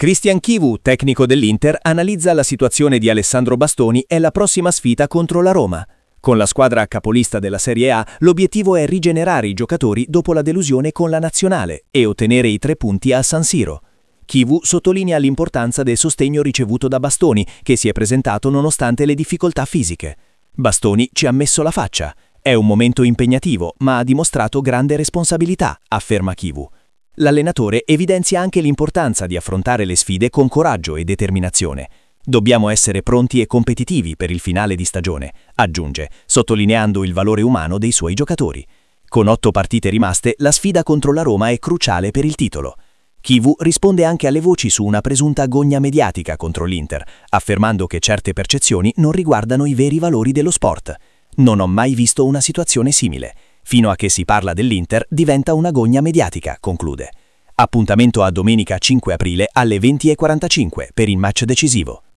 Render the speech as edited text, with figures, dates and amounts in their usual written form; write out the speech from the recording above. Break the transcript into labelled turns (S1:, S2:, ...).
S1: Christian Chivu, tecnico dell'Inter, analizza la situazione di Alessandro Bastoni e la prossima sfida contro la Roma. Con la squadra capolista della Serie A, l'obiettivo è rigenerare i giocatori dopo la delusione con la nazionale e ottenere i 3 punti a San Siro. Chivu sottolinea l'importanza del sostegno ricevuto da Bastoni, che si è presentato nonostante le difficoltà fisiche. Bastoni ci ha messo la faccia. È un momento impegnativo, ma ha dimostrato grande responsabilità, afferma Chivu. L'allenatore evidenzia anche l'importanza di affrontare le sfide con coraggio e determinazione. Dobbiamo essere pronti e competitivi per il finale di stagione, aggiunge, sottolineando il valore umano dei suoi giocatori. Con 8 partite rimaste, la sfida contro la Roma è cruciale per il titolo. Chivu risponde anche alle voci su una presunta gogna mediatica contro l'Inter, affermando che certe percezioni non riguardano i veri valori dello sport. Non ho mai visto una situazione simile. Fino a che si parla dell'Inter diventa una gogna mediatica, conclude. Appuntamento a domenica 5 aprile alle 20:45 per il match decisivo.